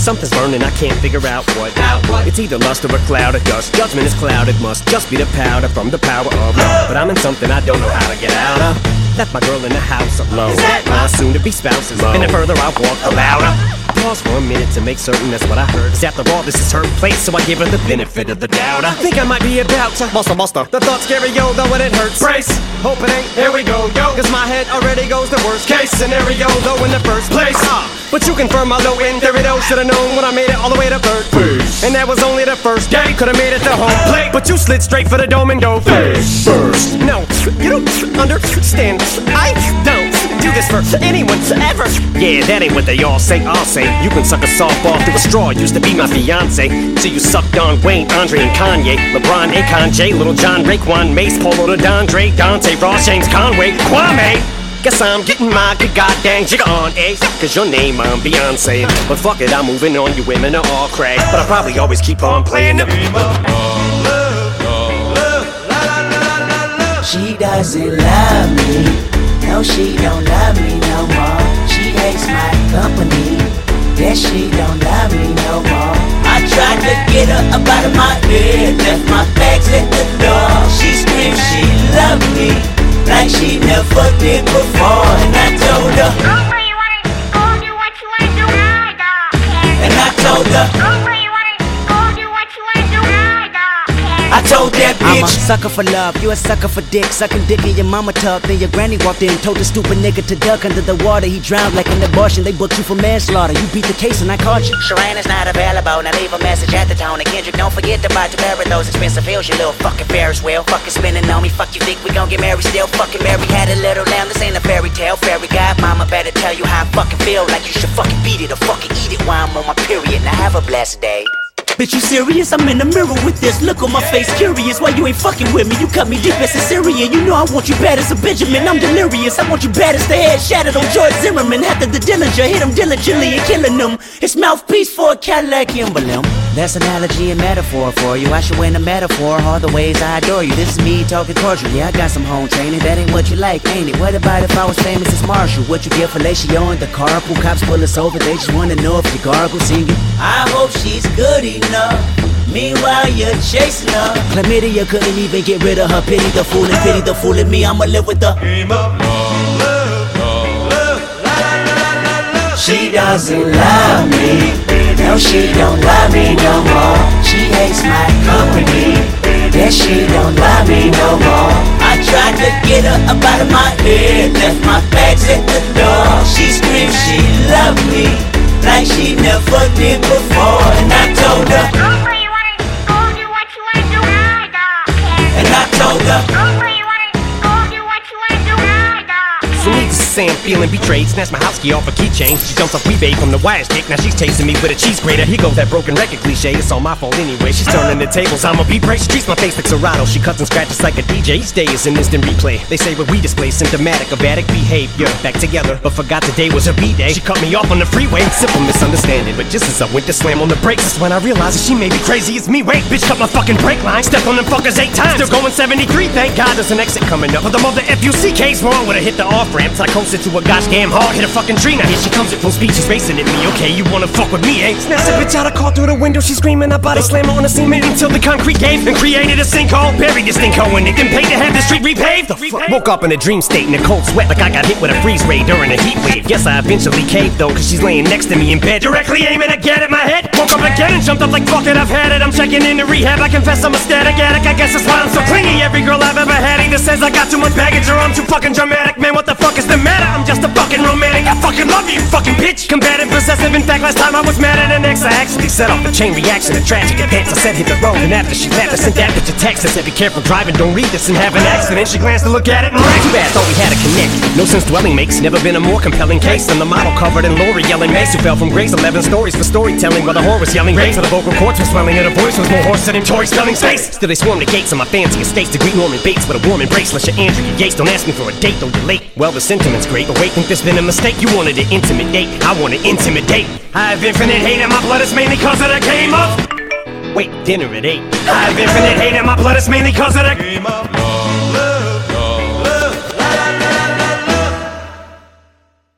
Something's burning, I can't figure out what. It's either lust or a cloud of dust. Judgment is clouded, must just be the powder from the power of love. But I'm in something I don't know how to get out of. Left my girl in the house alone. My soon-to-be spouse is low. And the further I walk, the louder. Pause for a minute to make certain that's what I heard. 'Cause after all, this is her place, so I give her the benefit of the doubt. I think I might be about to buster. The thoughts scary, yo, though it hurts. Brace, hope it ain't, here we go, yo. 'Cause my head already goes the worst case scenario, though in the first place. But you confirm my low end theory, though. Should've known when I made it all the way to third base. And that was only the first day. Could've made it to home plate, but you slid straight for the dome and go face first. No, you don't understand. I don't do this for anyone ever. Yeah, that ain't what they all say. I'll say you can suck a softball through a straw. Used to be my fiance, so you sucked on Wayne, Andre, and Kanye, LeBron, Akon, J, Little John, Raekwon, Mace, Polo, to Dondre, Dante, Ross, James, Conway, Kwame. Guess I'm getting my good goddamn jigger on, eh? 'Cause your name, I'm Beyonce. But fuck it, I'm moving on, you women are all crack. But I probably always keep on playing the game of love. She doesn't love me. No, she don't love me no more. She hates my company. Yes, she don't love me no more. I tried to get her up out of my bed, left my bags at the door. She screamed she loved me like she never did before. And I told her, go where you wanna go, do what you wanna do, I don't care. And I told her, go where you wanna go, do what you wanna do, I don't care. I told that bitch, I'm a sucker for love, you a sucker for dick. Sucking dick in your mama tub. Then your granny walked in, told the stupid nigga to duck under the water. He drowned like an abortion. They booked you for manslaughter. You beat the case and I caught you. Sharon is not available. Now leave a message at the tone. And Kendrick, don't forget to buy Tavera those expensive pills. You little fucking Ferris wheel. Fucking spinning on me. Fuck you think we gon' get married still? Fucking Mary had a little lamb. This ain't a fairy tale. Fairy godmama better tell you how I fucking feel. Like you should fucking beat it or fucking eat it while I'm on my period. Now have a blessed day. Bitch, you serious? I'm in the mirror with this look on my face, curious. Why you ain't fucking with me? You cut me deep as a Syrian. You know I want you bad as a Benjamin. I'm delirious. I want you bad as the head shattered on George Zimmerman. After the Dillinger hit him diligently and killing him. His mouthpiece for a Cadillac emblem. That's analogy and metaphor for you. I should win a metaphor all the ways I adore you. This is me talking cordial. Yeah, I got some home training. That ain't what you like, ain't it? What about if I was famous as Marshall? What you get fellatio in the carpool? Cops pull us over. They just wanna know if you gargle singing. I hope she's good enough. Meanwhile, you're chasing her. Chlamydia couldn't even get rid of her. Pity the fool and pity the fool in me. I'ma live with the game of love. She doesn't love me. No, she don't love me no more. She hates my company. Yes, she don't love me no more. I tried to get her up out of my head, left my bags at the door. She screamed she loved me like she never did before. And I told her, Go where you wanna go, do what you wanna do, I don't care. and I told her, Go where you wanna go, do what you wanna do, I don't care. So needless to say, I'm feeling betrayed. Snatched my house key off a keychain. She jumps off WeBay from the wire stick. Now she's chasing me with a cheese grater. Here goes that broken record cliche. It's all my fault anyway. She's turning the tables. I'm a beat break. She treats my face like Serato. She cuts and scratches like a DJ. Each day is an instant replay. They say what we display symptomatic of addict behavior. Back together, but forgot today was her B-day. She cut me off on the freeway. Simple misunderstanding. But just as I went to slam on the brakes, that's when I realized that she may be crazy as me. Wait, bitch, cut my fucking brake line. Stepped on them fuckers 8 times. Still going 73. Thank God there's an exit coming up. But the mother FUCK's wrong with her. Hit the off-ramps. I coasted to a gosh damn hard. Hit a fucking tree. Now here she comes at full speed. She's racing at me. Okay, you wanna fuck with me, eh? Snatched the bitch out of car through the window. She's screaming. I body slam her on the cement until the concrete gave and created a sinkhole. Buried this stinko in it. Then paid to have the street repaved. The fuck? Woke up in a dream state in a cold sweat like I got hit with a freeze ray during a heat wave. Yes, I eventually caved though, cause she's laying next to me in bed, directly aiming again at my head. Woke up again and jumped up like fuck it, I've had it. I'm checking into rehab. I confess I'm a static addict. I guess that's why I'm so clingy. Every girl I've ever had either says I got too much baggage or I'm too fucking dramatic. Man, what the fuck is the matter? I'm just a fucking romantic. I fucking love you, fucking bitch. Combative, possessive. In fact, last time I was mad at an ex, I actually set off a chain reaction of tragic events. I said hit the road, and after she left, I sent that bitch a text. I said be careful driving, don't read this and have an accident. She glanced to look at it and ran. Too bad, thought we had a connect. No sense dwelling makes never been a more compelling case than the model covered in Lori yelling Mace, who fell from grace. 11 stories for storytelling while the whore was yelling raise. So the vocal cords were swelling and her voice was more hoarse than Tory spelling space. Still they swarm the gates of my fancy estates to greet Norman Bates with a warm embrace. Unless you're Andrea Yates, don't ask me for a date, though you're late. Well, the sentiment's great, but wait, think there's been a mistake. You wanted an intimate date, I want to intimidate. I have infinite hate and my blood is mainly cause of the game of... Wait, dinner at 8. I have infinite hate and my blood is mainly cause of the Game of love.